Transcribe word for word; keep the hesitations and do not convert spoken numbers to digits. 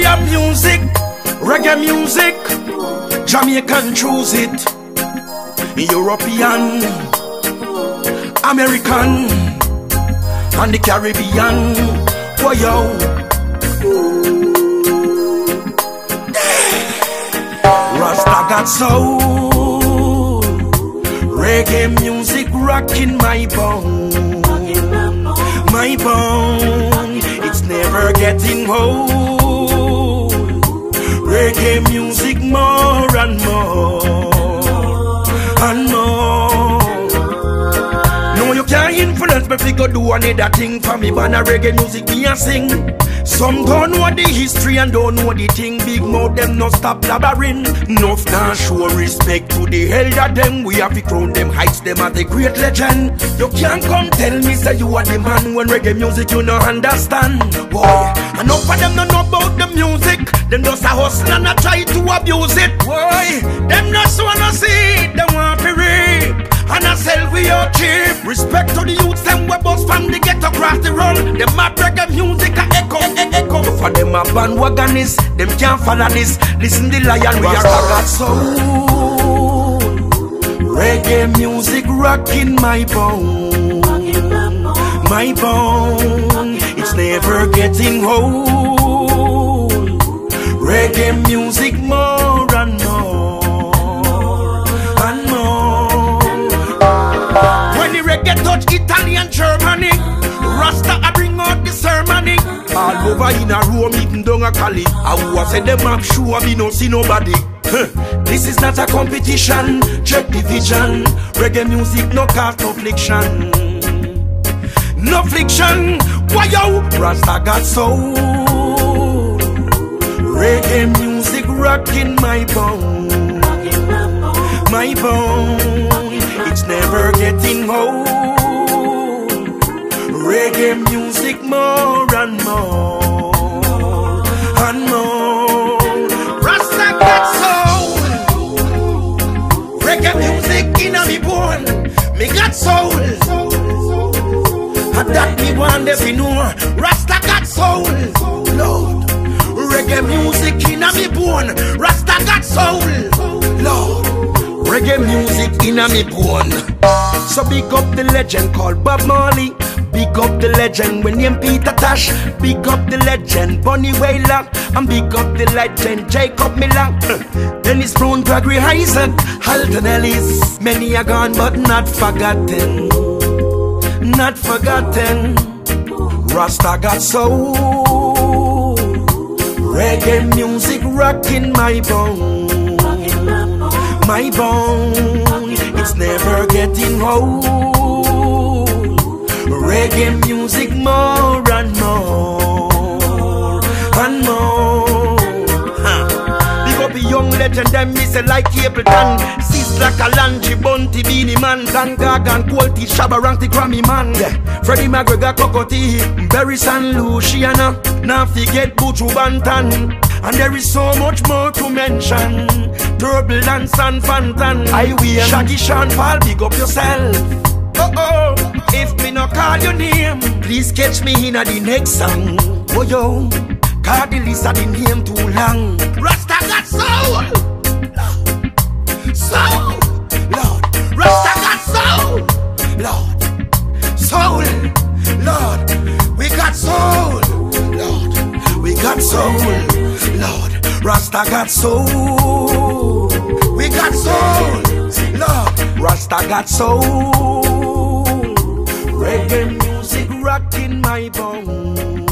have music, reggae music, Jamaican choose it, European, American, and the Caribbean. Boy, yo. Rasta got soul, reggae music rocking my bone, my bone. It's never getting old. Reggae music more and more and more. No, you can't influence me if you go do another thing for me. But a reggae music me a sing. Some don't know the history and don't know the thing. Big mouth them no stop blabbering. Enough now show respect to the elder them. We have to crown them, heights them as a great legend. You can't come tell me say you are the man when reggae music you no understand. Boy, enough of them don't know about the music. Them just a hustle and a try to abuse it. Boy, them just wanna see it. They want to rape and I sell we your cheap. Respect to the youths them we bust from the ghetto across the road. Them a reggae music a echo, echo. For them a bandwagonists, them can't follow this. Listen the lion we are got soul. Reggae music rocking my bone, my bone. It's never getting old. Reggae music more and more and more. When the reggae touch Italian, Germany, Rasta I bring out the ceremony. All over in a room, eating down a Cali. I was say them up sure me no see nobody. Huh. This is not a competition, check the vision. Reggae music no cause no affliction, no affliction. Why yo? Rasta got soul. Reggae music rocking my bone, my bone. It's never getting old. Reggae music more and more and more. Rasta got soul. Reggae music in a me bone. Me got soul. And that me want to be know. Rasta got soul. Lord. Reggae music in a me bone. Rasta got soul. Lord. Reggae music in a me bone. So big up the legend called Bob Marley. Big up the legend when named Peter Tosh. Big up the legend Bunny Wailer. And big up the legend Jacob Miller. Dennis Brown, Gregory Isaac, Halton Ellis. Many are gone but not forgotten, not forgotten. Rasta got soul. Reggae music rocking my bone, my bone. It's never getting old. Reggae music more and more and more. Huh. Big up a young legend, them miss it like Capleton. Sis like a Lanchi, Bunty, Beanie Man, Dan Gagan, Quality, Shabba Rank, the Grammy Man. Yeah. Freddie McGregor, Cocotti, Berry San Luciana. Now forget Buju Banton. And there is so much more to mention. Turbulence and Fantan. I will Shaggy Sean Paul, big up yourself. Oh oh, if me no call your name, please catch me in a the next song. Oh yo, call the list of the name too long. Rasta got soul, soul, Lord. Rasta got soul, Lord, soul, Lord. We got soul, Lord. We got soul, Lord. Rasta got soul. We got soul, Lord. Rasta got soul. Reggae music rocking my bone.